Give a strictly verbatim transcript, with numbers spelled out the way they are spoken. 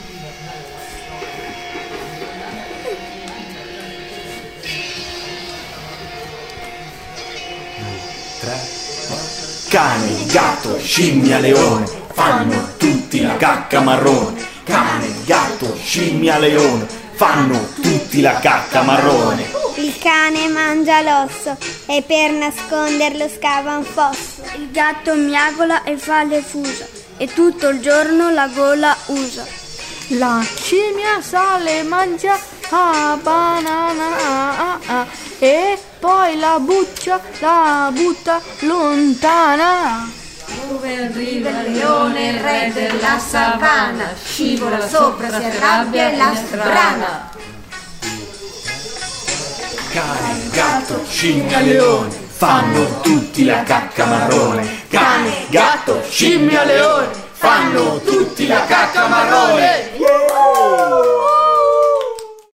Cane, gatto, scimmia, leone, fanno tutti la cacca marrone. Cane, gatto, scimmia, leone, fanno tutti la cacca marrone. Il cane mangia l'osso e per nasconderlo scava un fosso. Il gatto miagola e fa le fusa e tutto il giorno la gola usa. La scimmia sale e mangia a banana ah, ah, e poi la buccia la butta lontana. Dove arriva il leone, il re della savana, scivola sopra, si arrabbia e la sbrana. Cane, gatto, scimmia, leone, fanno tutti la cacca marrone. Cane, gatto, scimmia, leone, fanno tutti la cacca marrone.